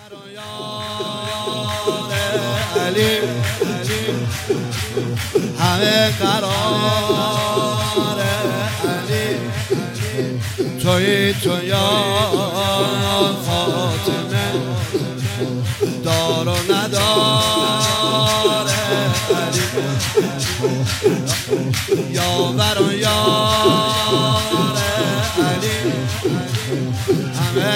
علی همه قرار علی توی تو یا فاطمه دار و ندار علی یاور و یار علی همه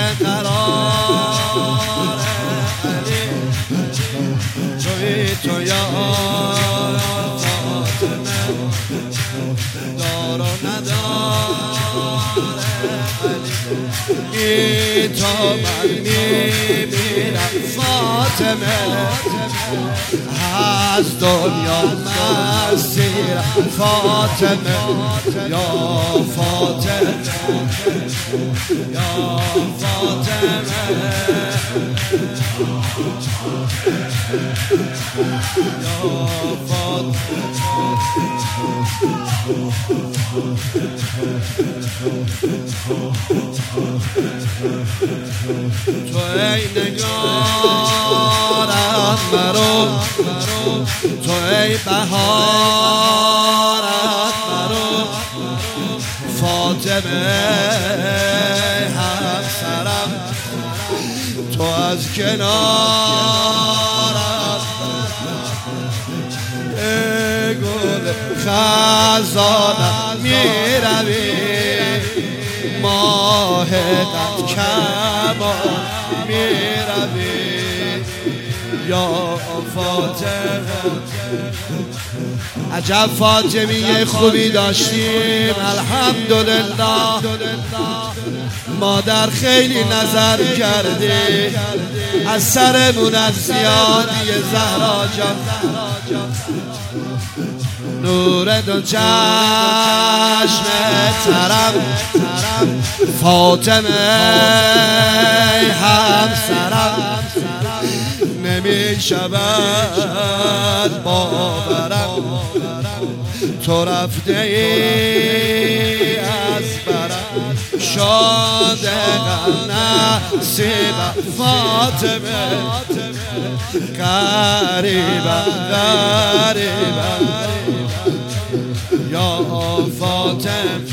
قرار علی توی تو یا فاطمه دار و ندار علی تا من میمیرم فاطمه از دنیا مسیرم فاطمه یا فاطمه یا فاطمه یا تو ای نگارم مرو تو ای بهارم مرو فاطمه همسرم تو از کنارم ای گل خزانم میروی ماه قد کمان میروی یا فاطمه عجب فاطمیه خوبی داشتیم الحمدلله مادر خیلی نظر کرده از سرمون از زیادی زهرا جان نور دو چشم ترم فاطمه همسرم نمی شود باورم تو رفته ای از برم شاد نصیبم فاطمه غریبم یا فاطمه